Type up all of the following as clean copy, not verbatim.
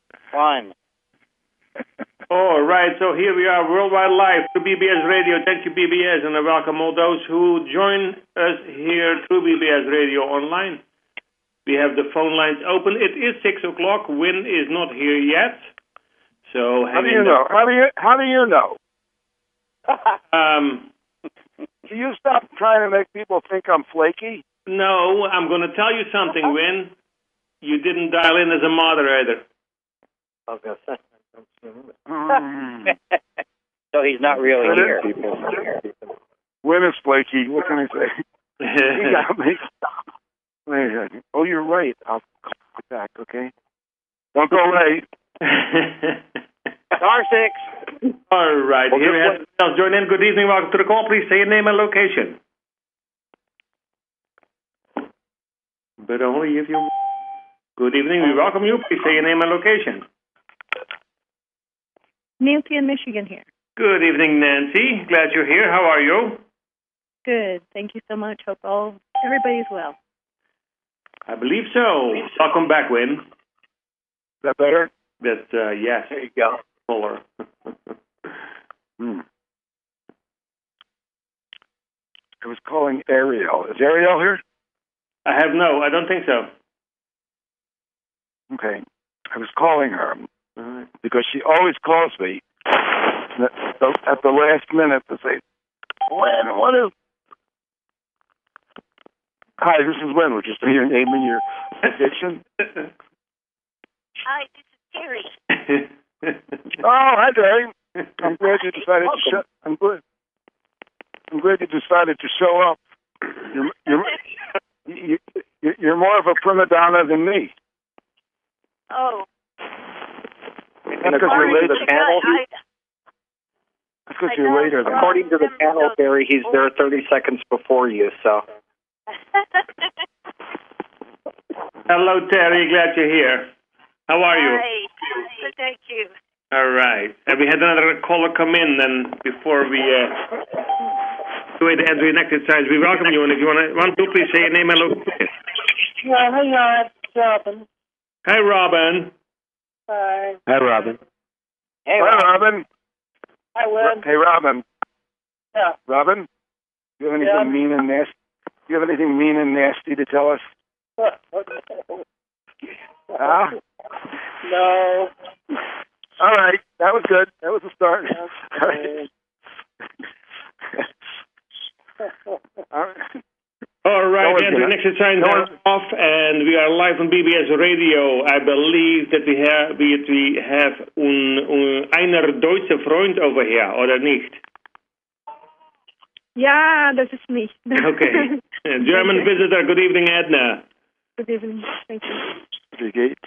Fine. All right, so here we are, worldwide live through BBS Radio. Thank you, BBS, and I welcome all those who join us here through BBS Radio online. We have the phone lines open. It is 6 o'clock. Win is not here yet. So how do you know? How do you know? Do you stop trying to make people think I'm flaky? No, I'm going to tell you something, Win. You didn't dial in as a moderator. I was going to say. So he's not really here. Win is flaky. What can I say? He got me. Wait a second. Oh, you're right. I'll call you back, okay? Don't go away. Star 6. All right. Here we have someone else join in. Good evening. Welcome to the call. Please say your name and location. But only if you... Good evening. We welcome you. Please say your name and location. Nancy in Michigan here. Good evening, Nancy. Glad you're here. How are you? Good. Thank you so much. Hope everybody's well. I believe so. Welcome back, Win. Is that better? Yes. There you go. Fuller. I was calling Ariel. Is Ariel here? I don't think so. Okay. I was calling her because she always calls me at the last minute to say, Win, what is... Hi, this is Win. Would you say your name and your location? Hi, this is Terry. Oh, hi, Terry. I'm glad you decided to I'm glad you decided to show up. You're more of a prima donna than me. Oh. And according to the panel, because you're later. According to the panel, Terry, he's there 30 seconds before you. So. Hello, Terry. Glad you're here. How are you? Hi. Thank you. All right. And we had another caller come in, and before we do the entry and exercise, we welcome you. And if you want to, please say your name and location. Yeah, hang on. It's Robin. Hi, Robin. Hi. Hi, Robin. Hey, Robin. Hi, Win. Hey, Robin. Yeah. Robin, do you have anything mean and nasty? Do you have anything mean and nasty to tell us? Huh? No. All right. That was good. That was a start. Okay. All right. All right, the next exercise is off, and we are live on BBS Radio. I believe that we have einer deutsche Freund over here, oder nicht? Yeah, das ist mich. Okay. German visitor. Good evening, Edna. Good evening. Thank you. Wie geht's?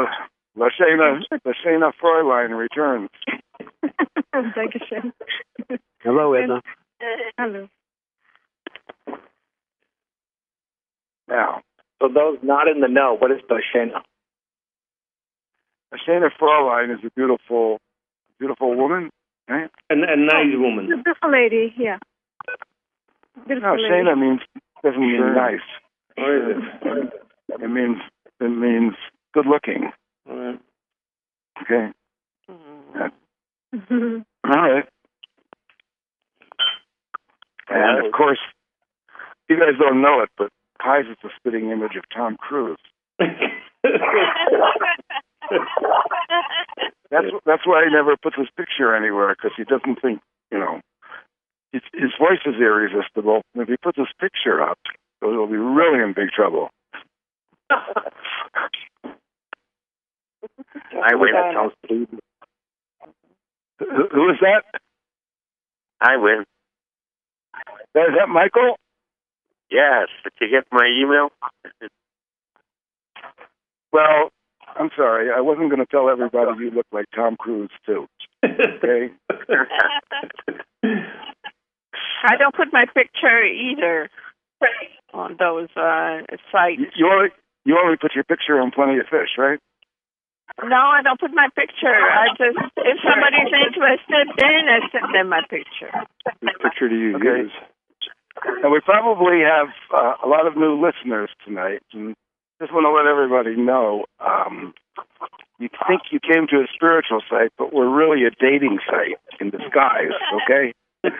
Lashana Fräulein returns. Dankeschön. Hello, Edna. Hello. Now, so those not in the know, what is Lashana? Lashana Fräulein is a beautiful woman, right? A nice woman. Beautiful lady, yeah. Beautiful lady. Shana doesn't mean nice. What is it? It means good looking. Okay. All right. And of course, you guys don't know it, but Kai's is a spitting image of Tom Cruise. That's why he never puts his picture anywhere, because he doesn't think, his voice is irresistible. And if he puts his picture up, he'll be really in big trouble. I win. It sounds stupid. Who is that? I win. Is that Michael? Yes. Did you get my email? Well, I'm sorry. I wasn't going to tell everybody you look like Tom Cruise, too. Okay? I don't put my picture either on those sites. You only put your picture on Plenty of Fish, right? No, I don't put my picture. If somebody's interested, then I send them my picture. Which picture do you use? And we probably have a lot of new listeners tonight. And just want to let everybody know You think you came to a spiritual site, but we're really a dating site in disguise, okay?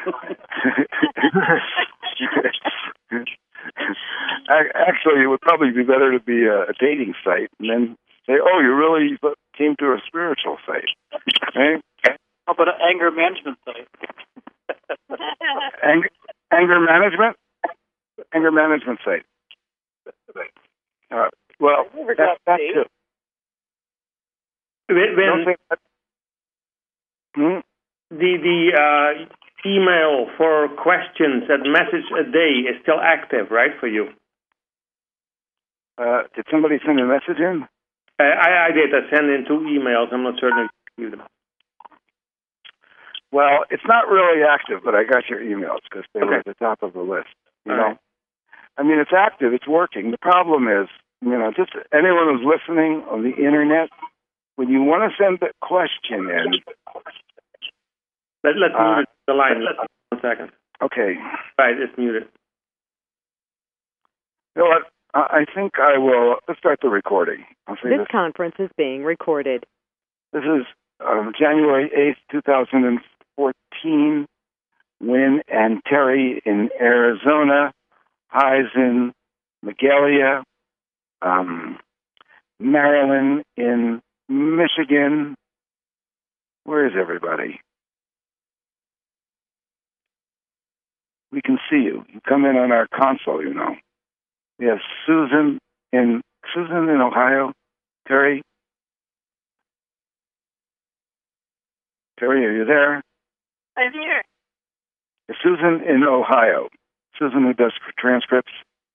Actually, it would probably be better to be a dating site and then say, oh, you really came to a spiritual site. Okay? How about an anger management site? Anger management? Anger management site. Well, that too. The email for questions at message a day is still active, right, for you? Did somebody send a message in? I did. I sent in 2 emails. I'm not certain if you received them. Well, it's not really active, but I got your emails because they were at the top of the list. You know, I mean, it's active. It's working. The problem is, just anyone who's listening on the internet, when you want to send a question in, let's mute the line. 1 second. Okay. Right, it's muted. You know what? I think I will. Let's start the recording. This conference is being recorded. This is January 8th, 2014. Wynn and Terry in Arizona. Highs in Magalia. Marilyn in Michigan. Where is everybody? We can see you. You come in on our console, We have Susan in Ohio. Terry? Terry, are you there? I'm here. Susan in Ohio. Susan who does transcripts.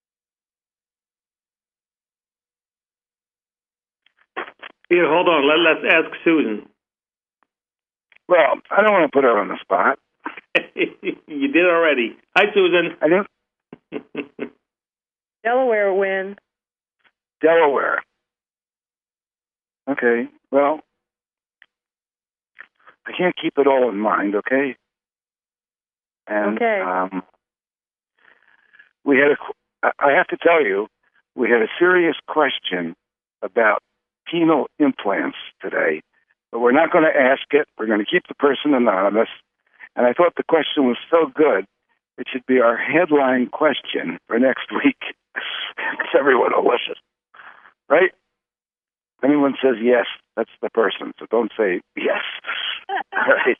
Here, hold on. Let's ask Susan. Well, I don't want to put her on the spot. You did already. Hi, Susan. I didn't. Delaware win. Delaware. Okay. Well, I can't keep it all in mind, okay? And we had I have to tell you, we had a serious question about penile implants today, but we're not going to ask it. We're going to keep the person anonymous. And I thought the question was so good, it should be our headline question for next week, because everyone will listen, right? If anyone says yes, that's the person, so don't say yes. All right.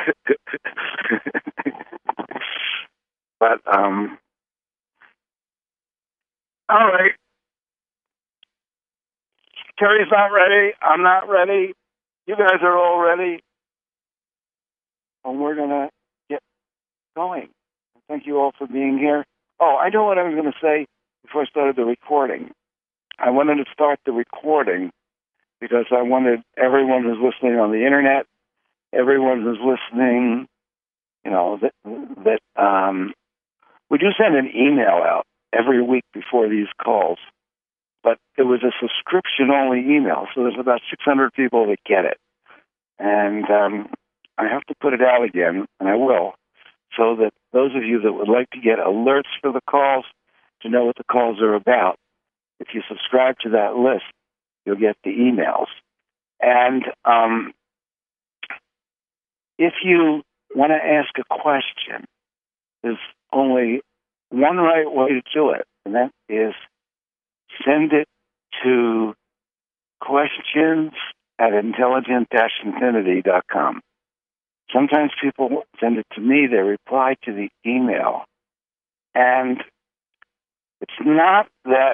But, all right. Terry's not ready. I'm not ready. You guys are all ready. And we're going to get going. Thank you all for being here. Oh, I know what I was going to say before I started the recording. I wanted to start the recording because I wanted everyone who's listening on the internet, everyone who's listening, we do send an email out every week before these calls, but it was a subscription-only email, so there's about 600 people that get it. And I have to put it out again, and I will, so that those of you that would like to get alerts for the calls, to know what the calls are about, if you subscribe to that list, you'll get the emails. And if you want to ask a question, there's only one right way to do it, and that is send it to questions@intelligent-infinity.com. Sometimes people send it to me, they reply to the email. And it's not that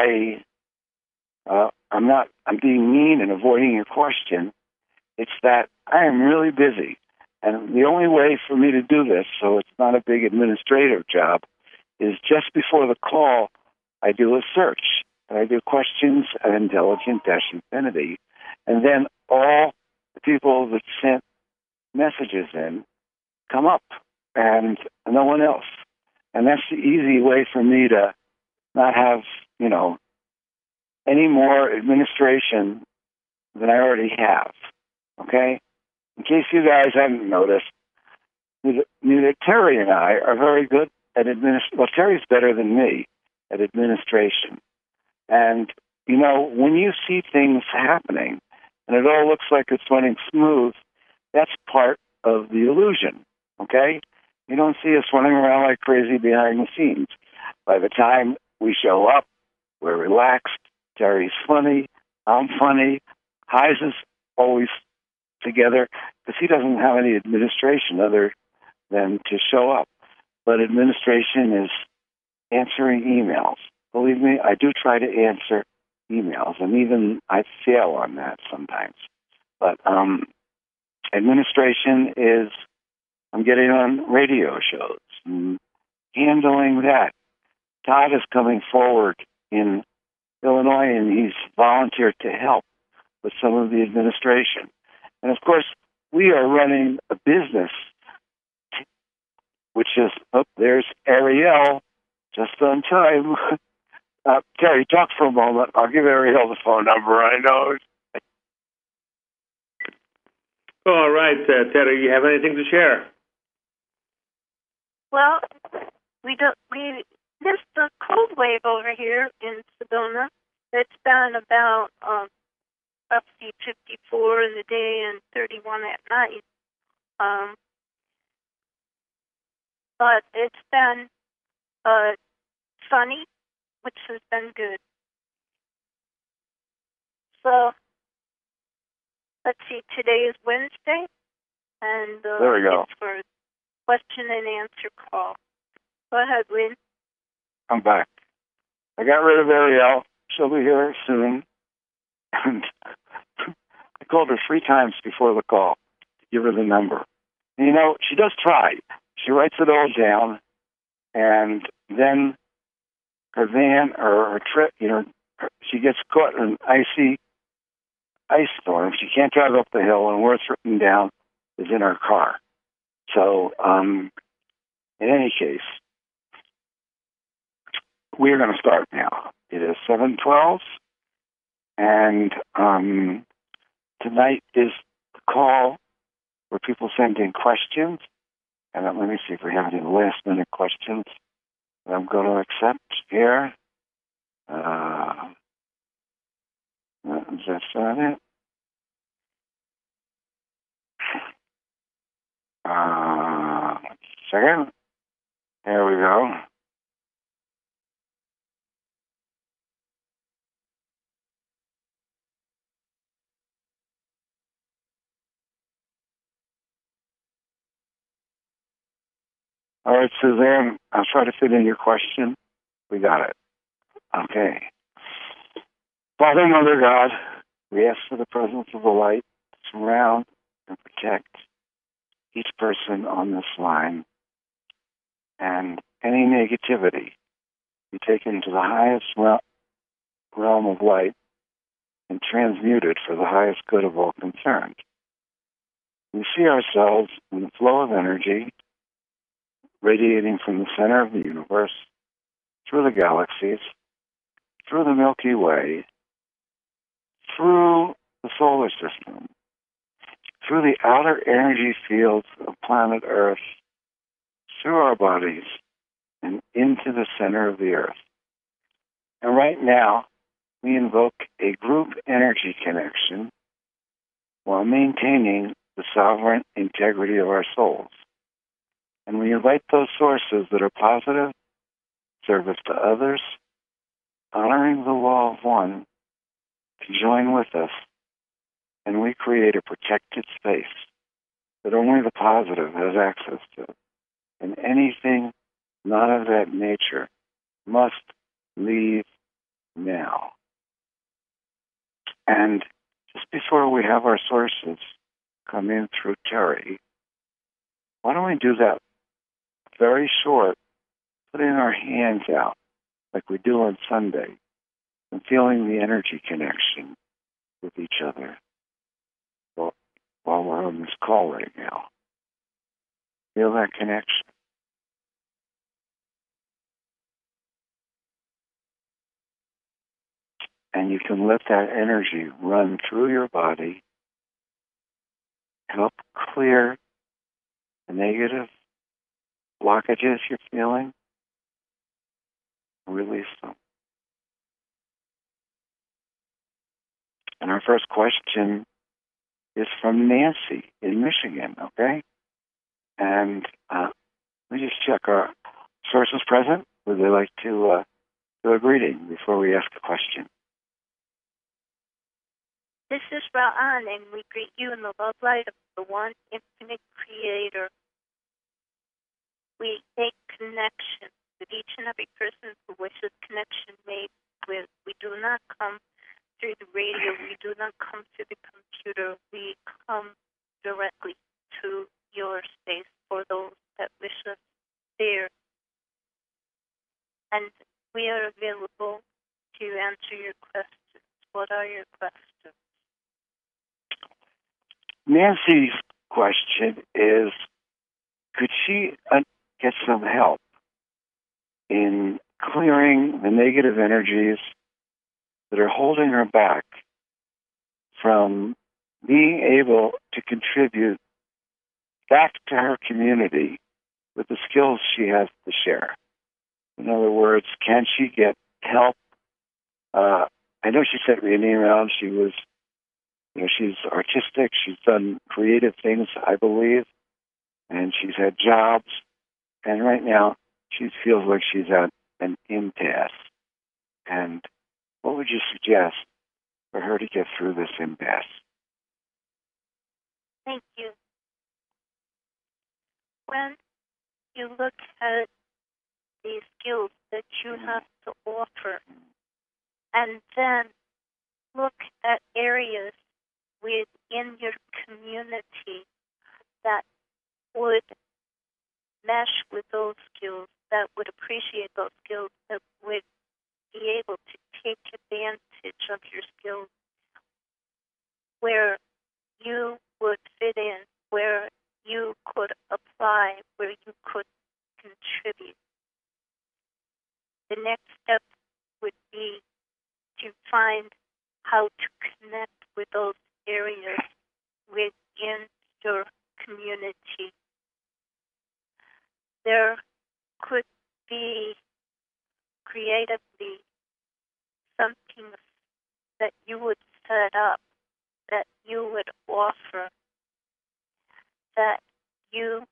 I'm being mean and avoiding your question. It's that I am really busy. And the only way for me to do this, so it's not a big administrative job, is just before the call, I do a search. And I do questions@intelligent-infinity. And then all the people that sent messages in come up, and no one else. And that's the easy way for me to not have, any more administration than I already have. Okay? In case you guys haven't noticed, neither Terry and I are very good at well, Terry's better than me at administration. And, when you see things happening and it all looks like it's running smooth, that's part of the illusion, okay? You don't see us running around like crazy behind the scenes. By the time we show up, we're relaxed. Terry's funny. I'm funny. Heise is always together because he doesn't have any administration other than to show up. But administration is answering emails. Believe me, I do try to answer emails, and even I fail on that sometimes. But administration is, I'm getting on radio shows and handling that. Todd is coming forward in Illinois, and he's volunteered to help with some of the administration. And of course, we are running a business, which is, there's Ariel, just on time. Terry, talk for a moment. I'll give Ariel the phone number. I know. All right, Terry, you have anything to share? Well, we missed a cold wave over here in Sedona. It's been about roughly 54 in the day and 31 at night. But it's been sunny, which has been good. So, let's see, today is Wednesday, and there we go. It's for question and answer call. Go ahead, Lynn. I'm back. I got rid of Ariel. She'll be here soon. And I called her 3 times before the call to give her the number. And, you know, she does try. She writes it all down, and then her van or her trip, you know, she gets caught in an icy ice storm. She can't drive up the hill, and where it's written down is in her car. So, in any case, we're going to start now. It is 7:12, and tonight is the call where people send in questions. And let me see if we have any last-minute questions that I'm going to accept here. That's not it. Second. There we go. All right, Suzanne, I'll try to fit in your question. We got it. Okay. Father, Mother, God, we ask for the presence of the light to surround and protect each person on this line, and any negativity be taken to the highest realm of light and transmuted for the highest good of all concerned. We see ourselves in the flow of energy radiating from the center of the universe, through the galaxies, through the Milky Way, through the solar system, through the outer energy fields of planet Earth, through our bodies, and into the center of the Earth. And right now, we invoke a group energy connection while maintaining the sovereign integrity of our souls. And we invite those sources that are positive, service to others, honoring the law of one, to join with us, and we create a protected space that only the positive has access to. And anything not of that nature must leave now. And just before we have our sources come in through Terry, why don't we do that very short, putting our hands out like we do on Sunday and feeling the energy connection with each other while we're on this call right now. Feel that connection. And you can let that energy run through your body, help clear the negative blockages you're feeling, release them. And our first question is from Nancy in Michigan, okay? And let me just check our sources present. Would they like to do a greeting before we ask a question? This is Ra'an, and we greet you in the love light of the one infinite creator. We make connection with each and every person who wishes connection made with. We do not come through the radio. We do not come through the computer. We come directly to your space for those that wish us there. And we are available to answer your questions. What are your questions? Nancy's question is, could she get some help in clearing the negative energies that are holding her back from being able to contribute back to her community with the skills she has to share? In other words, can she get help? I know she sent me an email. She was, she's artistic. She's done creative things, I believe, and she's had jobs. And right now, she feels like she's at an impasse. And what would you suggest for her to get through this impasse? Thank you. When you look at the skills that you have to offer, and then look at areas within your community that would mesh with those skills, that would appreciate those skills, that would be able to take advantage of your skills, where you would fit in, where you could apply, where you could contribute. The next step would be to find how to connect with those areas within your community. There could be creatively something that you would set up, that you would offer, that you,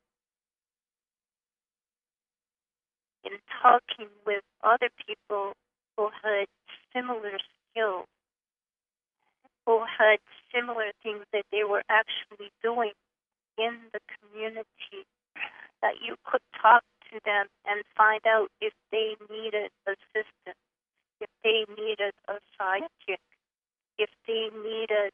in talking with other people who had similar skills, who had similar things that they were actually doing in the community, that you could talk to them and find out if they needed assistance, if they needed a sidekick, if they needed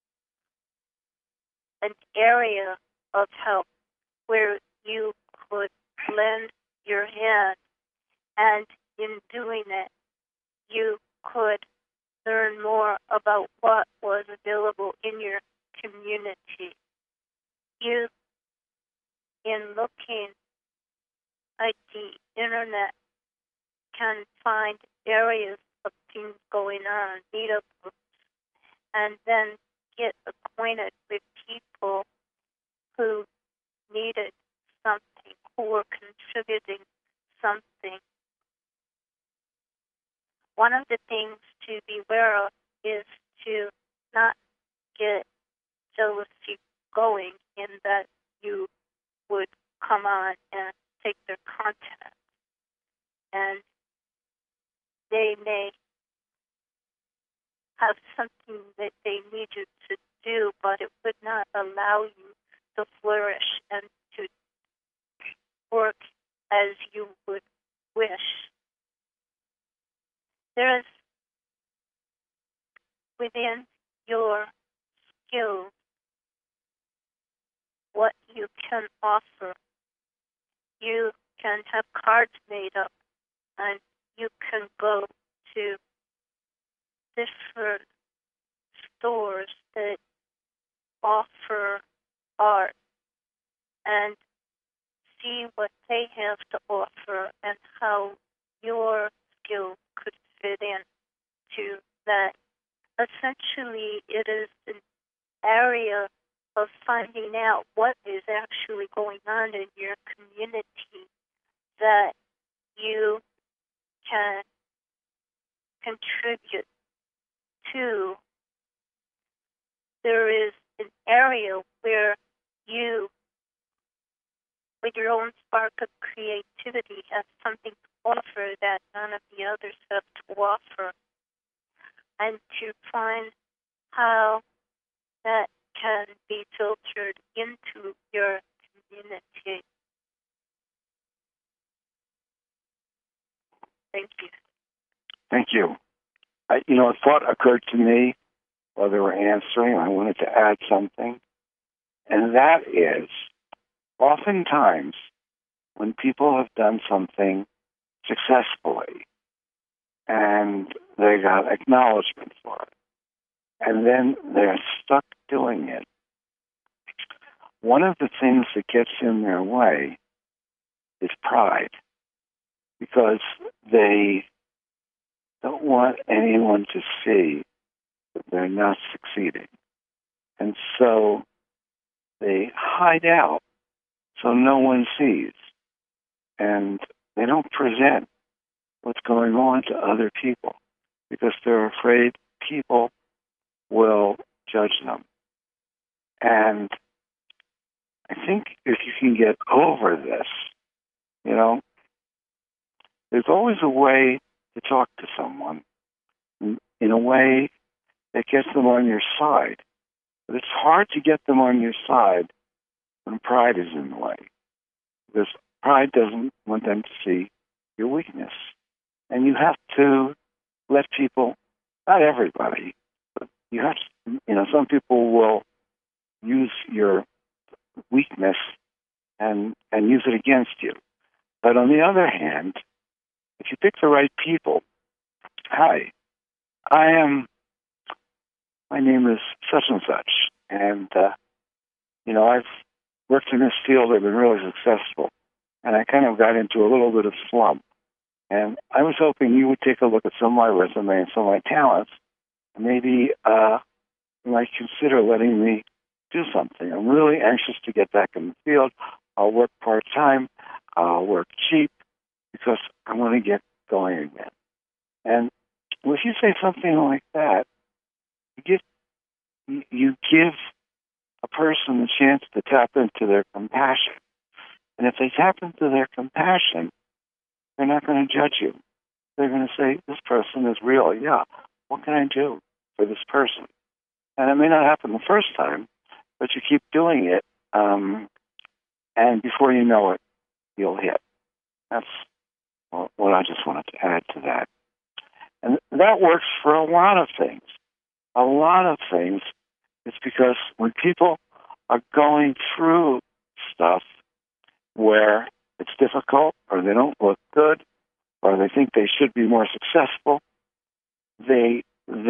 an area of help where you could lend your hand, and in doing it, you could learn more about what was available in your community. You, in looking at the internet, can find areas of things going on, meetup groups, and then get acquainted with people who needed something, who were contributing something. One of the things to be aware of is to not get jealousy going, in that you would come on and take their contact, and they may have something that they need you to do, but it would not allow you to flourish and to work as you would wish. There is within your skills what you can offer. You can have cards made up, and you can go to different stores that offer art and see what they have to offer and how your skill could fit in to that. Essentially, it is an area of finding out what is actually going on in your community that you can contribute to. There is an area where you, with your own spark of creativity, have something to offer that none of the others have to offer, and to find how that can be filtered into your community. Thank you. Thank you. A thought occurred to me while they were answering. I wanted to add something, and that is, oftentimes when people have done something successfully and they got acknowledgement for it, and then they're stuck doing it, one of the things that gets in their way is pride, because they don't want anyone to see that they're not succeeding. And so they hide out so no one sees. And they don't present what's going on to other people because they're afraid people will judge them. And I think if you can get over this, there's always a way to talk to someone in a way that gets them on your side. But it's hard to get them on your side when pride is in the way, because pride doesn't want them to see your weakness. And you have to let people, not everybody, but you have to, some people will use your weakness and use it against you. But on the other hand, if you pick the right people, hi, my name is such and such, and, I've worked in this field, I've been really successful, and I kind of got into a little bit of slump. And I was hoping you would take a look at some of my resume and some of my talents, and maybe you might consider letting me do something. I'm really anxious to get back in the field. I'll work part-time, I'll work cheap, because I want to get going again. And if you say something like that, you give a person a chance to tap into their compassion. And if they tap into their compassion, they're not going to judge you. They're going to say, this person is real. Yeah, what can I do for this person? And it may not happen the first time, but you keep doing it, and before you know it, you'll hit. That's what I just wanted to add to that. And that works for a lot of things. A lot of things. It's because when people are going through stuff where it's difficult, or they don't look good, or they think they should be more successful, they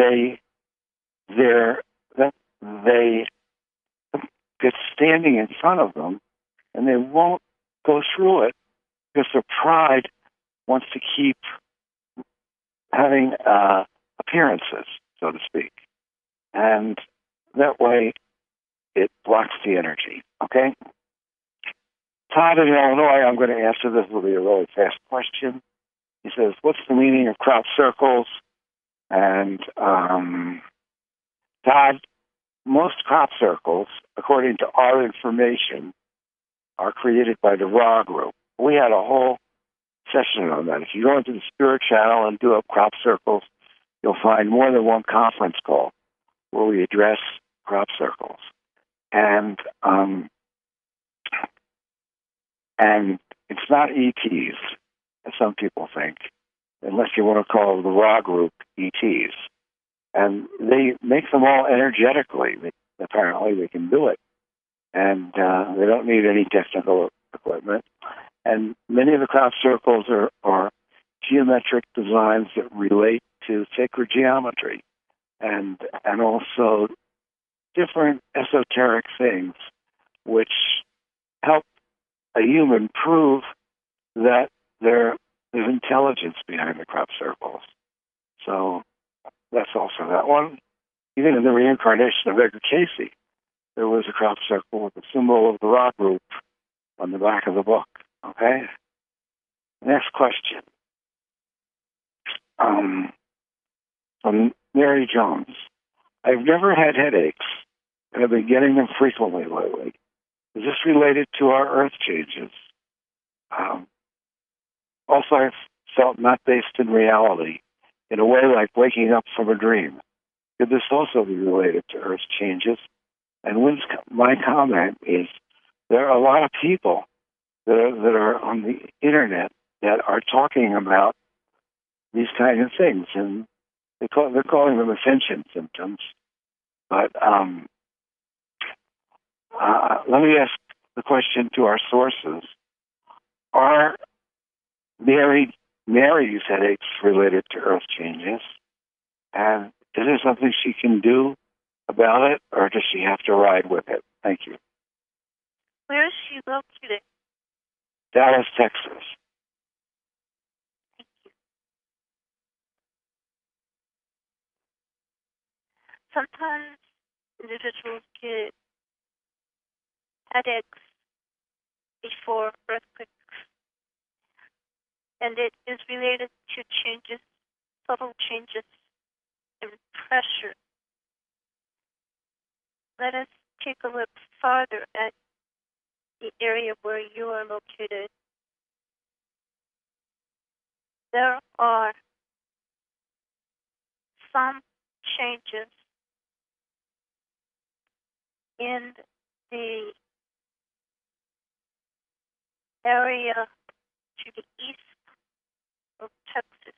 get standing in front of them, and they won't go through it because their pride wants to keep having appearances, so to speak. And that way, it blocks the energy, okay? Todd in Illinois, I'm going to answer this. Will be a really fast question. He says, what's the meaning of crop circles? And Todd, most crop circles, according to our information, are created by the Ra group. We had a whole session on that. If you go into the Spirit Channel and do up crop circles, you'll find more than one conference call where we address crop circles. And it's not ETs, as some people think, unless you want to call the Ra group ETs. And they make them all energetically. Apparently they can do it. And they don't need any technical equipment. And many of the crop circles are geometric designs that relate to sacred geometry and also different esoteric things which help a human prove that there's intelligence behind the crop circles. So that's also that one. Even in the reincarnation of Edgar Cayce, there was a crop circle with the symbol of the Ra group on the back of the book. Okay? Next question. From Mary Jones. I've never had headaches, and I've been getting them frequently lately. Is this related to our earth changes? Also, I've felt not based in reality, in a way like waking up from a dream. Could this also be related to earth changes? And my comment is, there are a lot of people that are on the internet that are talking about these kind of things, and they're calling them ascension symptoms. But let me ask the question to our sources: are Mary's headaches related to earth changes? And is there something she can do about it, or does she have to ride with it? Thank you. Where is she located? Dallas, Texas. Thank you. Sometimes individuals get headaches before earthquakes, and it is related to changes, subtle changes in pressure. Let us take a look farther at the area where you are located. There are some changes in the area to the east of Texas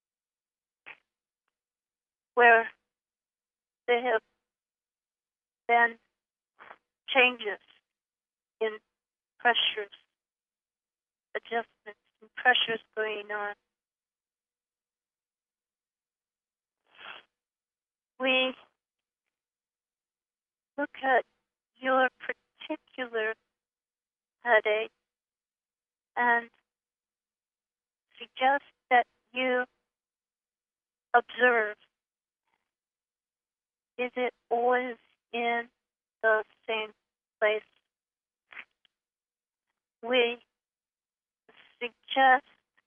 where there have been changes in pressures, adjustments and pressures going on. We look at your particular headache and suggest that you observe, is it always in the same place? We suggest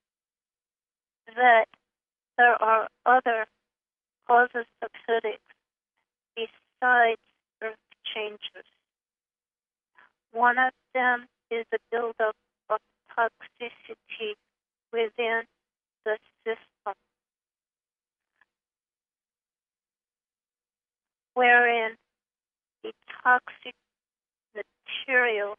that there are other causes of headaches besides earth changes. One of them is a buildup of toxicity within the system, wherein the toxic materials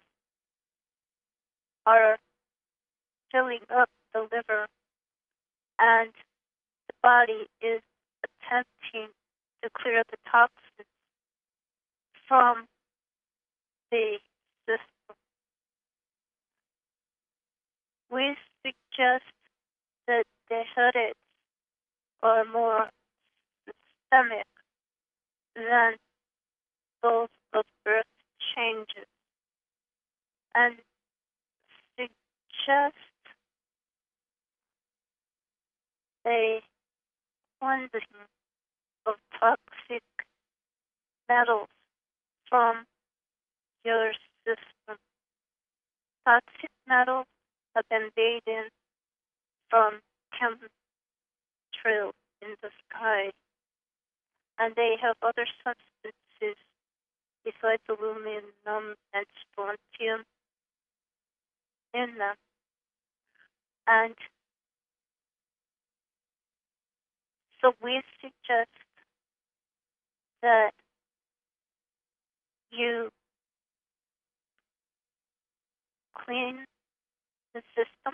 are filling up the liver, and the body is attempting to clear the toxins from the system. We suggest that the headaches are more systemic than those of earth changes, and suggest a cleansing of toxic metals from your system. Toxic metals have been bathed in from chemtrails in the sky, and they have other substances besides aluminum and strontium in them. And so we suggest that you clean the system,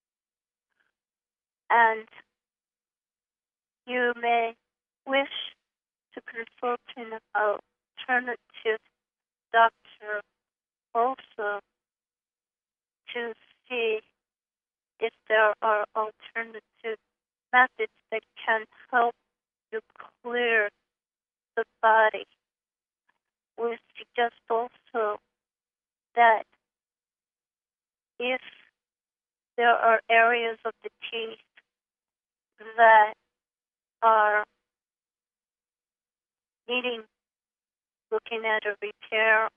and you may wish to consult an alternative doctor also to see if there are alternative methods that can help you clear the body. We suggest also that if there are areas of the teeth that are needing looking at a repair,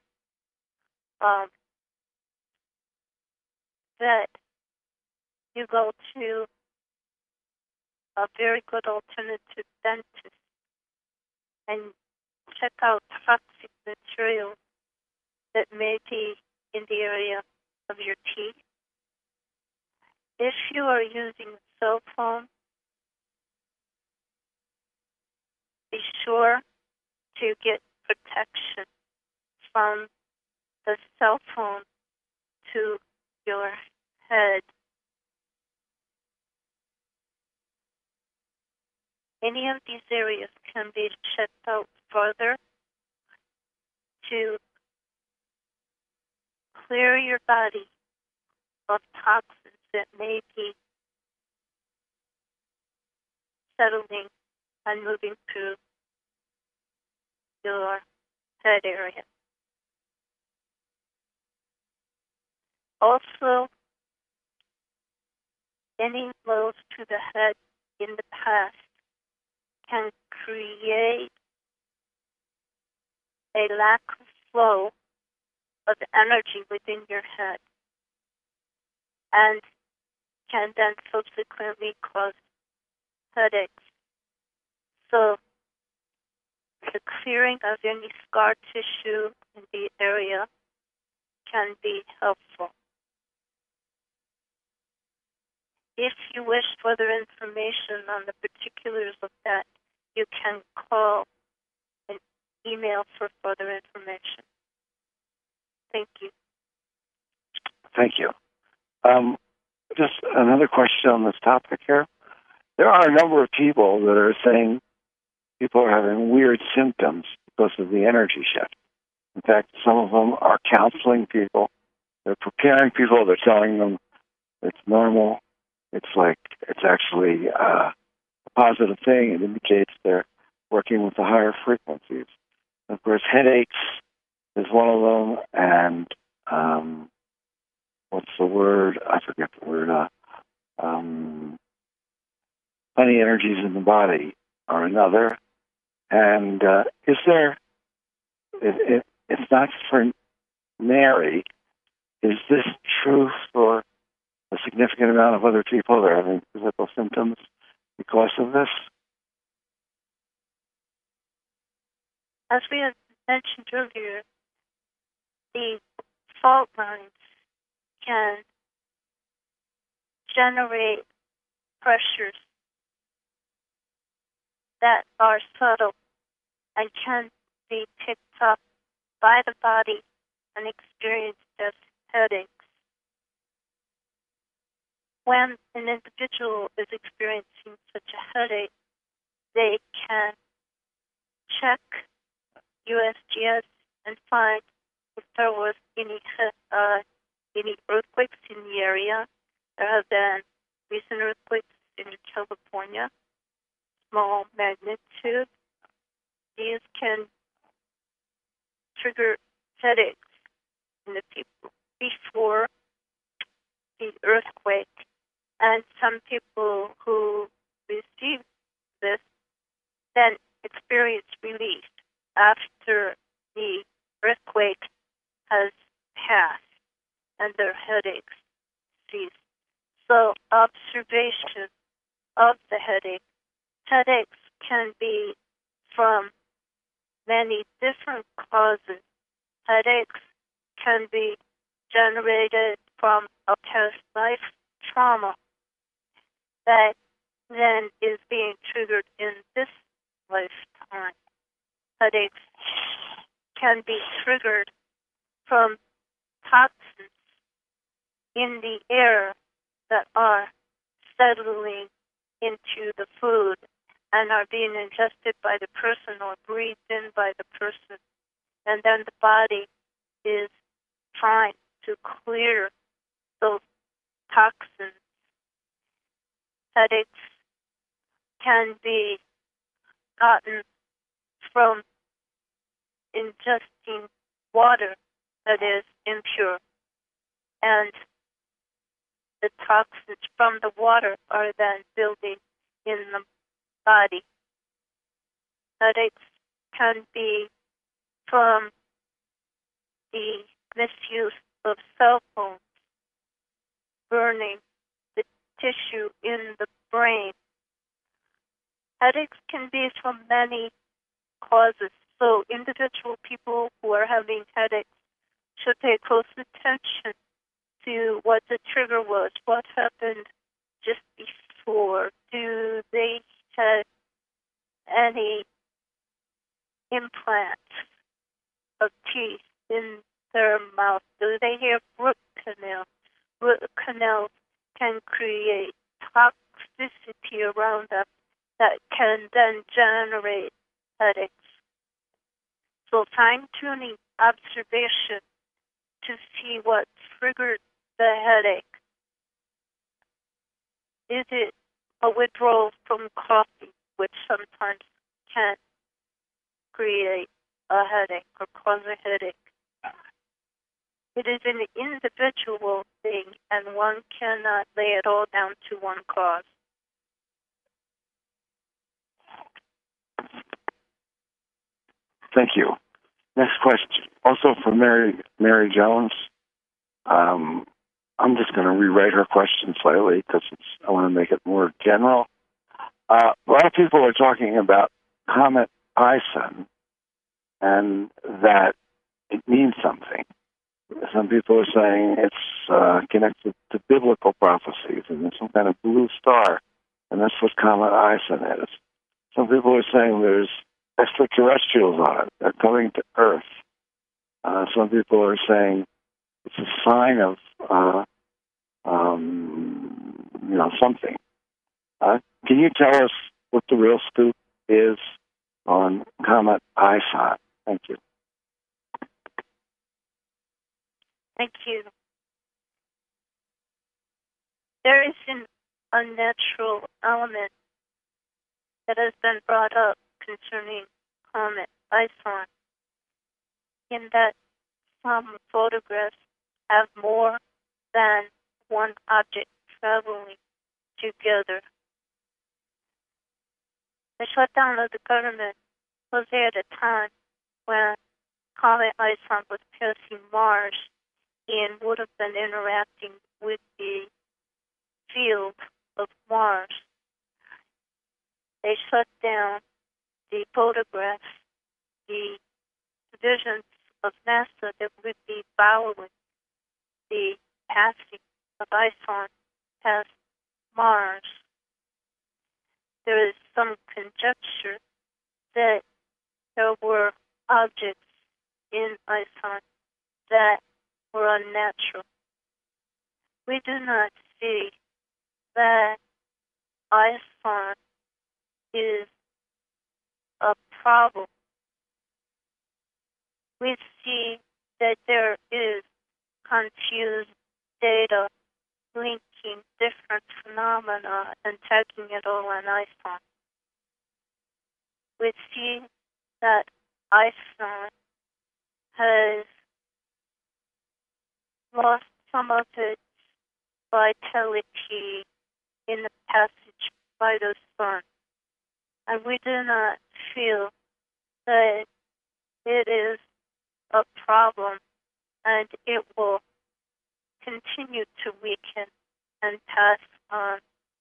that you go to a very good alternative dentist and check out toxic material that may be in the area of your teeth. If you are using a cell phone, be sure to get protection from the cell phone to your head. Any of these areas can be checked out further to clear your body of toxins that may be settling and moving through your head area. Also, any blows to the head in the past can create a lack of flow of energy within your head and can then subsequently cause headaches. So the clearing of any scar tissue in the area can be helpful. If you wish further information on the particulars of that, you can call and email for further information. Thank you. Thank you. Just another question on this topic here. There are a number of people that are saying people are having weird symptoms because of the energy shift. In fact, some of them are counseling people. They're preparing people. They're telling them it's normal. It's actually a positive thing. It indicates they're working with the higher frequencies. And of course, headaches is one of them, and what's the word? I forget the word. Funny energies in the body are another. And is there? It's not for Mary. Is this true for a significant amount of other people that are having physical symptoms because of this? As we had mentioned earlier, the fault lines can generate pressures that are subtle and can be picked up by the body and experienced as headaches. When an individual is experiencing such a headache, they can check USGS and find if there was any earthquakes in the area. There have been recent earthquakes in California, small magnitude. These can trigger headaches in the people before the earthquake. And some people who receive this then experience relief after the earthquake has passed and their headaches cease. So observation of the headache. Headaches can be from many different causes. Headaches can be generated from a past life trauma that then is being triggered in this lifetime. Headaches can be triggered from toxins in the air that are settling into the food and are being ingested by the person or breathed in by the person. And then the body is trying to clear those toxins. Headaches can be gotten from ingesting water that is impure, and the toxins from the water are then building in the body. Headaches can be from the misuse of cell phones, burning the tissue in the brain. Headaches can be from many causes. So individual people who are having headaches should pay close attention to what the trigger was, what happened just before. Do they have any implants of teeth in their mouth? Do they have root canal? Root canals can create toxicity around them that can then generate headaches. So fine-tuning observation to see what triggered the headache. Is it a withdrawal from coffee, which sometimes can create a headache or cause a headache? It is an individual thing, and one cannot lay it all down to one cause. Thank you. Next question, also from Mary Jones. I'm just going to rewrite her question slightly because I want to make it more general. A lot of people are talking about Comet Ison and that it means something. Some people are saying it's connected to biblical prophecies and there's some kind of blue star, and that's what Comet Ison is. Some people are saying there's extraterrestrials on it. They're coming to Earth. Some people are saying it's a sign of, something. Can you tell us what the real scoop is on Comet Ison? Thank you. Thank you. There is an unnatural element that has been brought up concerning Comet Ison, in that some photographs have more than one object traveling together. The shutdown of the government was at a time when Comet Ison was passing Mars and would have been interacting with the field of Mars. They shut down the photographs, the visions of NASA that would be following the passing of Ison past Mars. There is some conjecture that there were objects in Ison that were unnatural. We do not see that Ison is a problem. We see that there is confused data linking different phenomena and tagging it all on Ison. We see that Ison has lost some of its vitality in the passage by the sun. And we do not feel that it is a problem and it will continue to weaken and pass on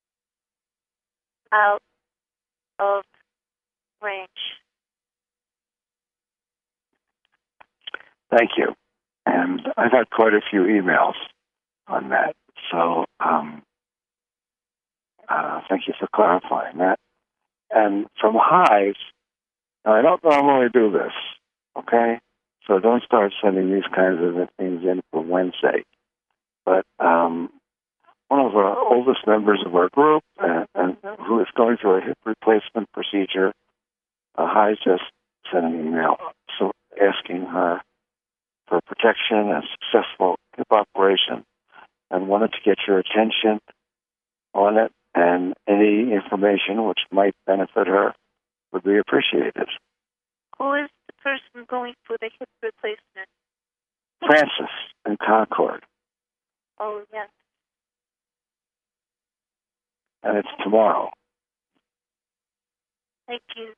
out of range. Thank you. And I've had quite a few emails on that. So thank you for clarifying that. And from Hives, now I don't normally do this, okay? So don't start sending these kinds of things in for Wednesday. But one of our oldest members of our group, and who is going through a hip replacement procedure, Hives just sent an email so asking her for protection and successful hip operation, and wanted to get your attention on it, and any information which might benefit her would be appreciated. Who is the person going for the hip replacement? Francis in Concord. Oh, yes. And it's tomorrow. Thank you.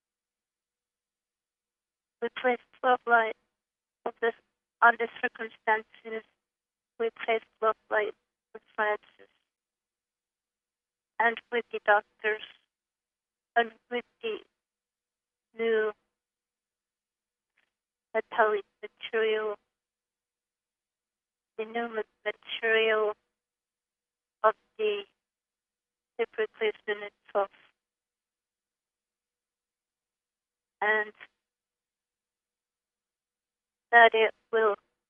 We place 12 light of this under circumstances. We place 12 light with Francis and with the doctors and with the new metallic material, the new material of the hypercliston itself. And that it will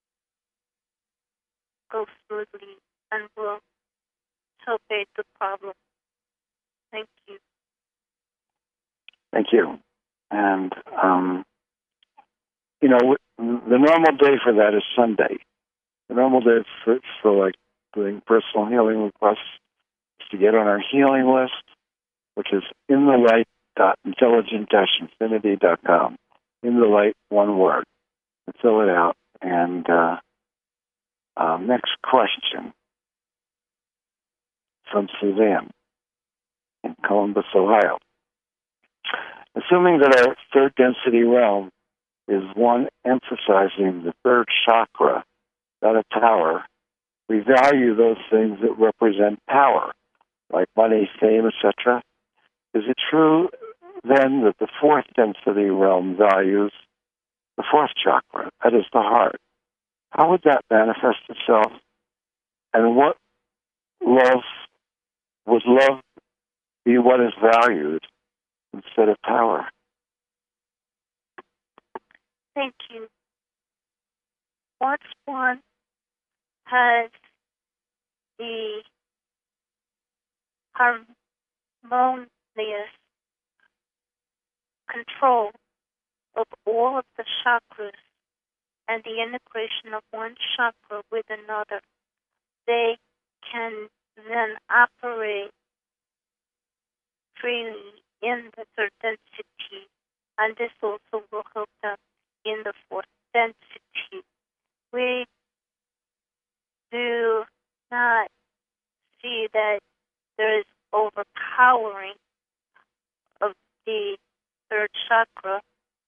go smoothly and will help aid the problem. Thank you. Thank you. And, the normal day for that is Sunday. The normal day for like doing personal healing requests is to get on our healing list, which is inthelight.intelligent-infinity.com. In the light, one word. And fill it out. And next question from Suzanne in Columbus, Ohio. Assuming that our third density realm is one emphasizing the third chakra, not a tower, we value those things that represent power, like money, fame, etc. Is it true, then, that the fourth density realm values the fourth chakra, that is the heart? How would that manifest itself? And what would love be what is valued instead of power? Thank you. Once one has the harmonious control of all of the chakras and the integration of one chakra with another, they can then operate freely in the third density, and this also will help them in the fourth density. We do not see that there is overpowering of the third chakra,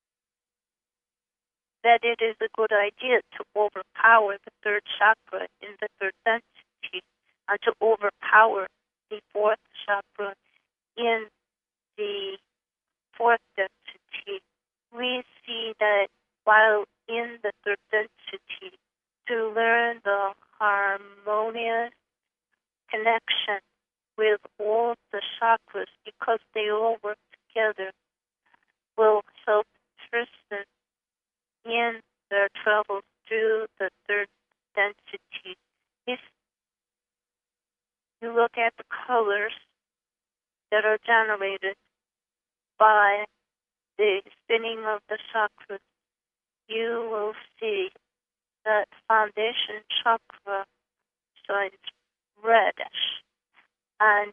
that it is a good idea to overpower the third chakra in the third density and to overpower the fourth chakra in the fourth density. We see that while in the third density, to learn the harmonious connection with all the chakras, because they all work together, will help the person in their travels through the third density. If you look at the colors that are generated by the spinning of the chakras, you will see that foundation chakra shines reddish, and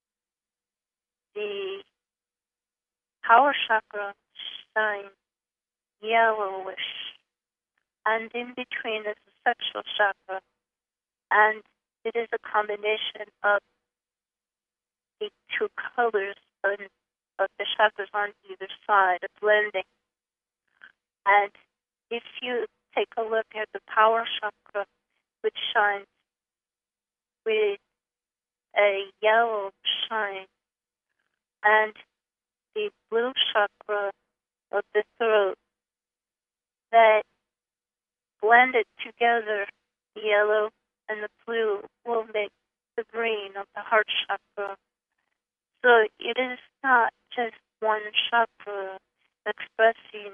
the power chakra shines yellowish, and in between is the sexual chakra, and it is a combination of the two colors of the chakras on either side, a blending. And if you take a look at the power chakra, which shines with a yellow shine, and the blue chakra of the throat, that blended together, the yellow and the blue will make the green of the heart chakra. So it is not just one chakra expressing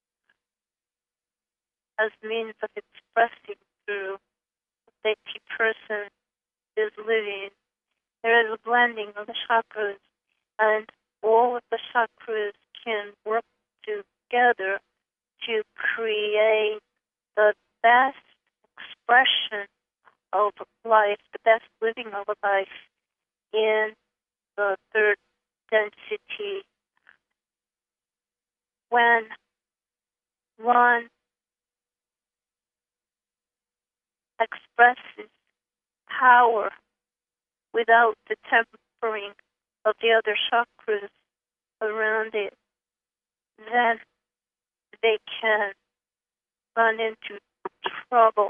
as means of expressing through that the person is living. There is a blending of the chakras, and all of the chakras can work together to create the best expression of life, the best living of a life in the third density. When one expresses power without the tempering of the other chakras around it, then they can run into trouble.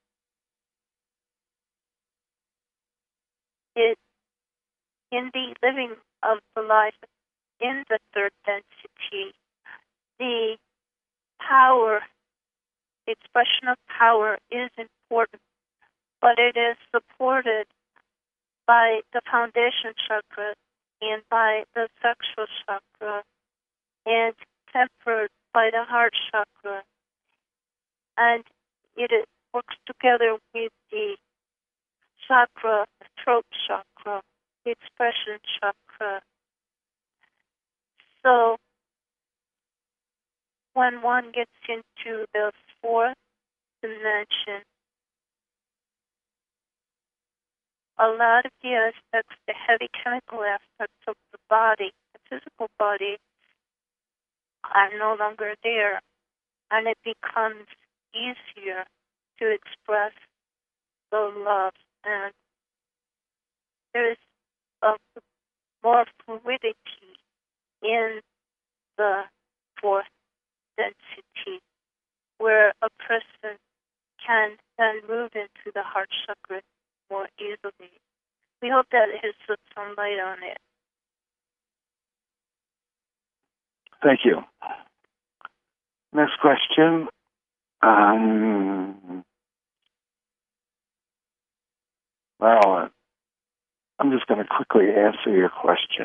In the living of the life in the third density, the power The expression of power is important, but it is supported by the foundation chakra and by the sexual chakra and tempered by the heart chakra. And it works together with the chakra, the throat chakra, the expression chakra. So when one gets into the fourth dimension, a lot of the aspects, the heavy chemical aspects of the body, the physical body, are no longer there, and it becomes easier to express the love, and there is a more fluidity in the fourth density, where a person can then move into the heart chakra more easily. We hope that has put some light on it. Thank you. Next question. Well, I'm just going to quickly answer your question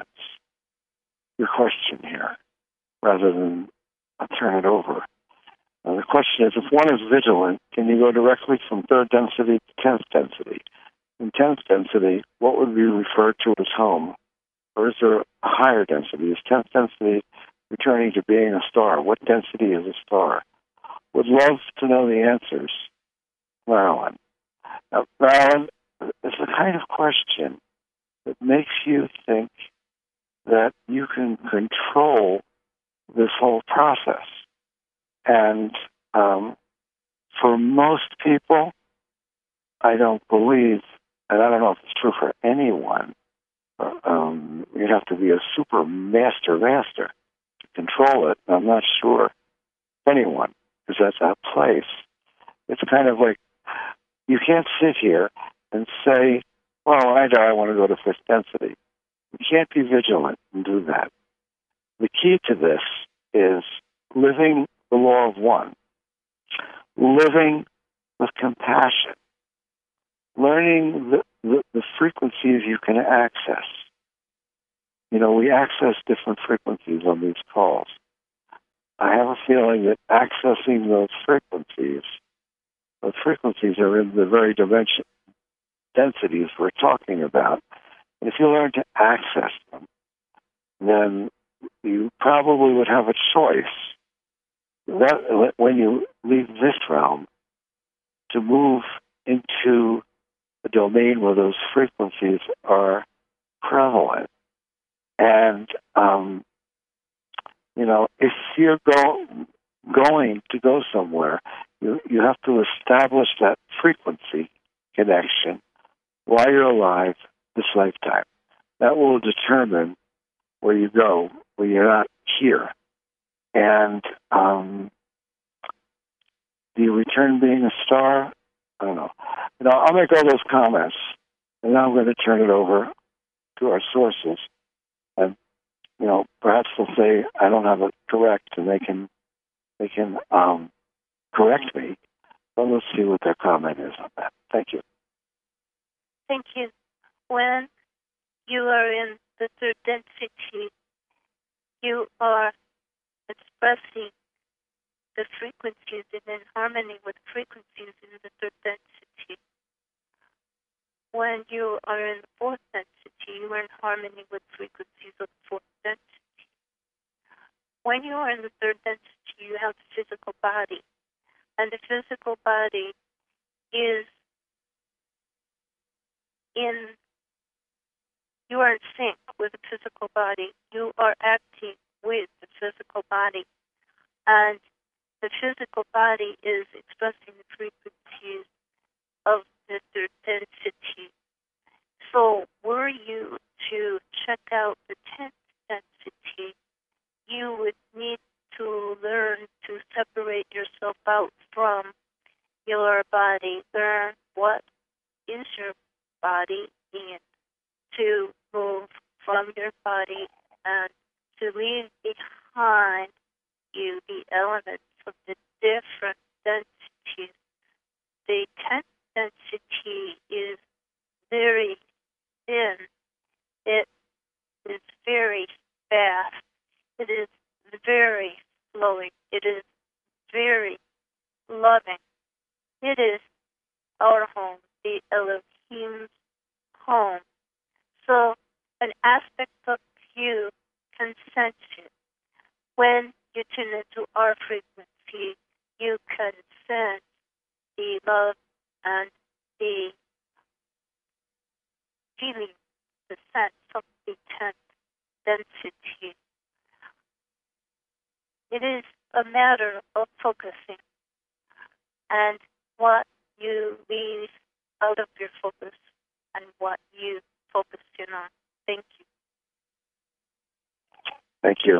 here, rather than turn it over. The question is, if one is vigilant, can you go directly from third density to 10th density? In 10th density, what would be referred to as home? Or is there a higher density? Is 10th density returning to being a star? What density is a star? Would love to know the answers. Marilyn. Now, Marilyn, it's the kind of question that makes you think that you can control this whole process. And for most people, I don't believe, and I don't know if it's true for anyone, you'd have to be a super master to control it. I'm not sure anyone is at that place. It's kind of like you can't sit here and say, well, I want to go to fifth density. You can't be vigilant and do that. The key to this is living the law of one, living with compassion, learning the frequencies you can access. You know, we access different frequencies on these calls. I have a feeling that accessing those frequencies are in the very densities we're talking about. And if you learn to access them, then you probably would have a choice that when you leave this realm to move into a domain where those frequencies are prevalent. And, if you're going to go somewhere, you have to establish that frequency connection while you're alive this lifetime. That will determine where you go when you're not here. And do you return being a star? I don't know. I'll make all those comments, and now I'm going to turn it over to our sources. And, perhaps they'll say I don't have it correct, and they can correct me. But let's see what their comment is on that. Thank you. Thank you. When you are in the third density, you are expressing the frequencies and in harmony with frequencies in the third density. When you are in the fourth density, you are in harmony with frequencies of the fourth density. When you are in the third density, you have the physical body. And the physical body is you are in sync with the physical body. You are acting with the physical body. And the physical body is expressing the frequencies of the third density. So were you to check out the 10th density, you would need to learn to separate yourself out from your body, learn what is your body, and to move from your body and to leave behind you the elements of the different densities very thin. It is very fast. It is very flowing. It is very loving. It is our home, the Elohim's home. So an aspect of you can sense it. When you tune into our frequency, you can sense the love and the feeling, the sense of the 10th density. It is a matter of focusing and what you leave out of your focus and what you focus in on. Thank you. Thank you.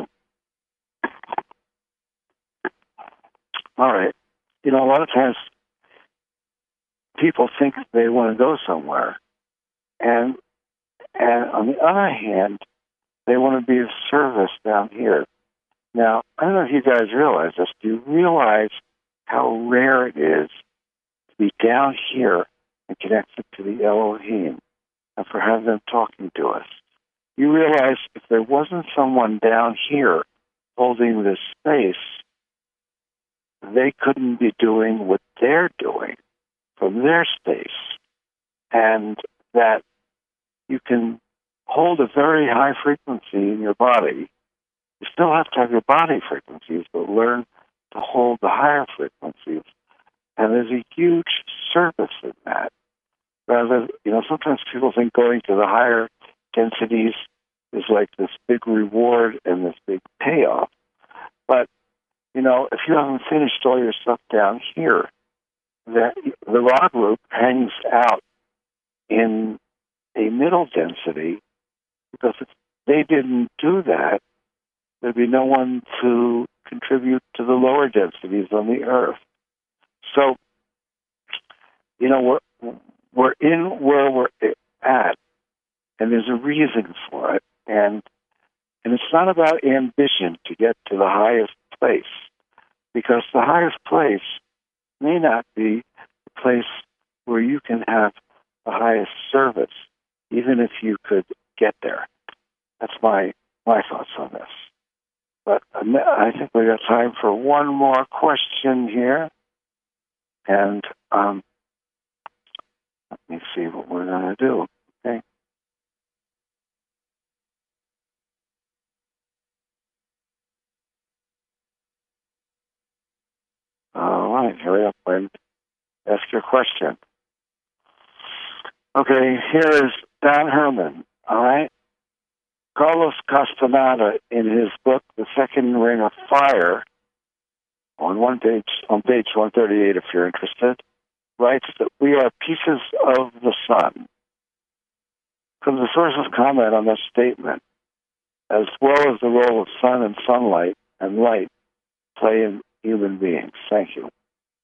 All right. You know, a lot of times people think they want to go somewhere, and on the other hand, they want to be of service down here. Now, I don't know if you guys realize this. Do you realize how rare it is to be down here and connected to the Elohim and for having them talking to us? You realize if there wasn't someone down here holding this space, they couldn't be doing what they're doing from their space. And that you can hold a very high frequency in your body. You still have to have your body frequencies, but learn to hold the higher frequencies. And there's a huge service in that. Rather, you know, sometimes people think going to the higher densities is like this big reward and this big payoff. But, you know, if you haven't finished all your stuff down here, the raw group hangs out in a middle density, because if they didn't do that, there'd be no one to contribute to the lower densities on the earth. So, you know, we're in where we're at, and there's a reason for it. And it's not about ambition to get to the highest place, because the highest place may not be the place where you can have the highest service, even if you could get there. That's my thoughts on this. But I think we got time for one more question here. And let me see what we're going to do. Okay. All right, hurry up and ask your question. Okay, here is Don Herman. All right. Carlos Castaneda, in his book, The Second Ring of Fire, on page 138, if you're interested, writes that we are pieces of the sun. Could the sources comment on this statement, as well as the role of sun and sunlight and light play in human beings? Thank you.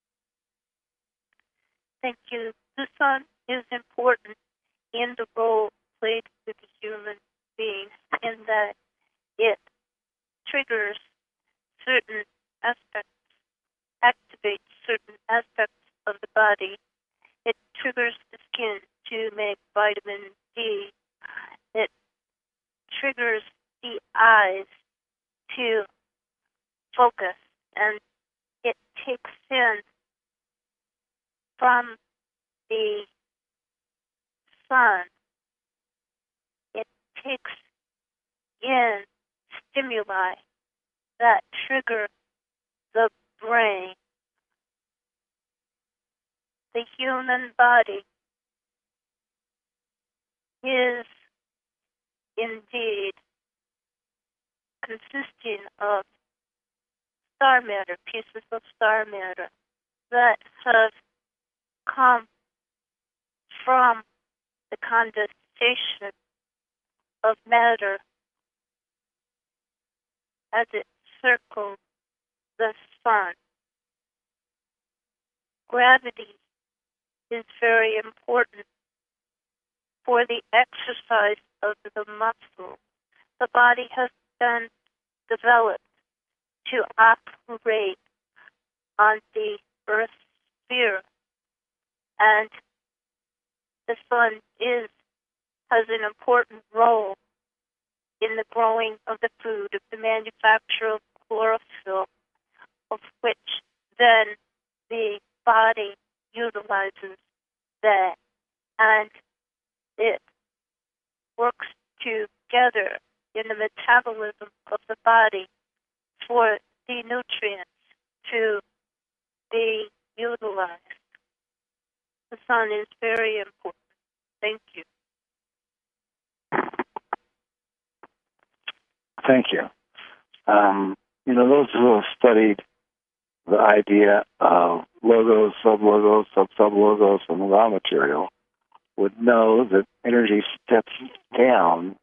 Thank you. The sun is important in the role played with the human being, in that it triggers certain aspects, activates certain aspects of the body. It triggers the skin to make vitamin D. It triggers the eyes to focus, and it takes in from the sun, it takes in stimuli that trigger the brain. The human body is indeed consisting of star matter, pieces of star matter that have come from the condensation of matter as it circles the sun. Gravity is very important for the exercise of the muscle. The body has been developed to operate on the Earth sphere, and the sun has an important role in the growing of the food, of the manufacture of chlorophyll, of which then the body utilizes that, and it works together in the metabolism of the body for the nutrients to be utilized. The sun is very important. Thank you. Thank you. Those who have studied the idea of logos, sublogos, sub-sublogos, and the raw material would know that energy steps down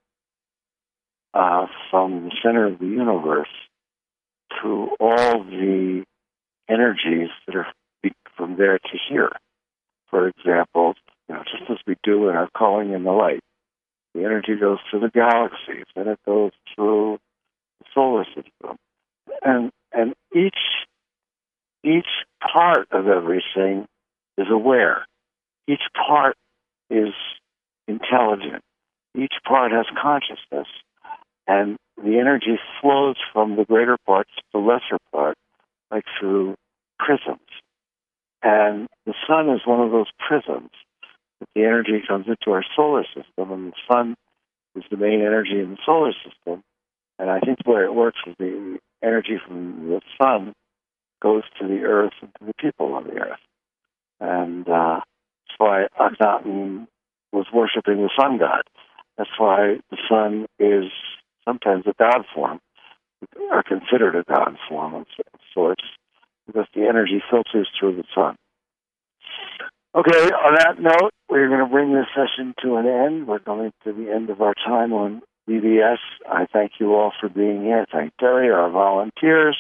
from the center of the universe to all the energies that are from there to here. For example, just as we do in our calling in the light, the energy goes through the galaxies, and it goes through the solar system, and each part of everything is aware. Each part is intelligent. Each part has consciousness, and the energy flows from the greater parts to the lesser part, like through prisms. And the sun is one of those prisms. The energy comes into our solar system, and the sun is the main energy in the solar system. And I think the way it works is the energy from the sun goes to the earth and to the people on the earth. And that's why Akhenaten was worshiping the sun god. That's why the sun is sometimes a god form, or considered a god form of sorts, because the energy filters through the sun. Okay, on that note, we're going to bring this session to an end. We're coming to the end of our time on BBS. I thank you all for being here. Thank Terry, our volunteers,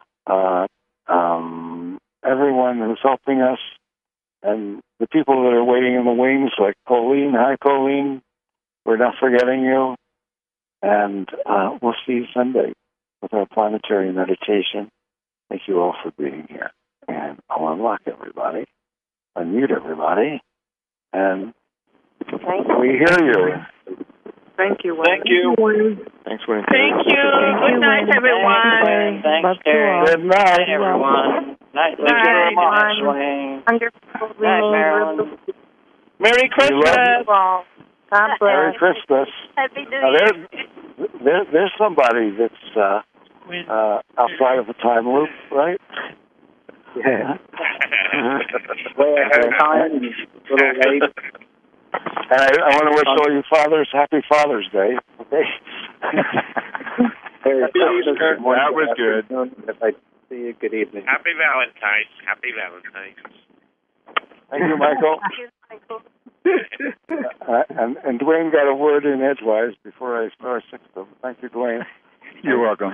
everyone who's helping us, and the people that are waiting in the wings, like Colleen. Hi, Colleen. We're not forgetting you. And we'll see you Sunday with our planetary meditation. Thank you all for being here. And I'll unlock everybody, unmute everybody, and we hear you. Thank you, Wayne. Thank you. Thanks, Wayne. Thank you. Good night, everyone. Thanks, Terry. Good night, everyone. Night, Thank you very much, Wayne. Wonderful. Night, Marilyn. Merry Christmas. God bless. Merry Christmas. Happy New Now, Year. there's somebody that's outside of the time loop, right? Yeah. Way ahead of time, and a little late. And I want to wish all you fathers happy Father's Day. Okay. That was good. If I see you, good evening. Happy Valentine's. Happy Valentine's. Thank you, Michael. Thank you, Michael. And Dwayne got a word in edgewise before I star sixth them. Thank you, Dwayne. You're welcome.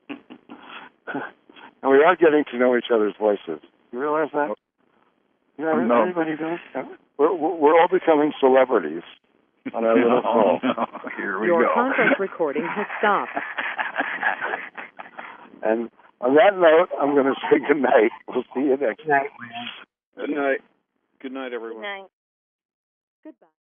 And we are getting to know each other's voices. You realize that? No. Everybody does. We're all becoming celebrities on our little call. No. Here we Your go. conference recording has stopped. And on that note, I'm going to say good night. We'll see you next Good night. Good night. Good night, everyone. Good night. Goodbye.